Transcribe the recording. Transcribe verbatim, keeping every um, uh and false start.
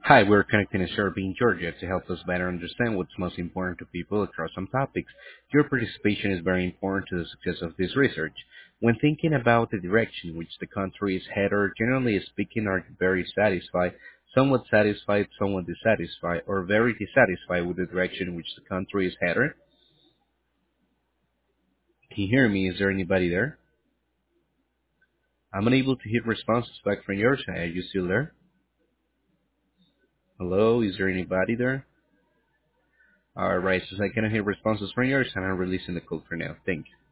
Hi, we're connecting a survey in Georgia to help us better understand what's most important to people across some topics. Your participation is very important to the success of this research. When thinking about the direction in which the country is headed, generally speaking, are you very satisfied, somewhat satisfied, somewhat dissatisfied, or very dissatisfied with the direction in which the country is headed? Can you hear me? Is there anybody there? I'm unable to hear responses back from your side. Are you still there? Hello? Is there anybody there? Alright, since I cannot hear responses from yours, I'm releasing the call for now. Thank you.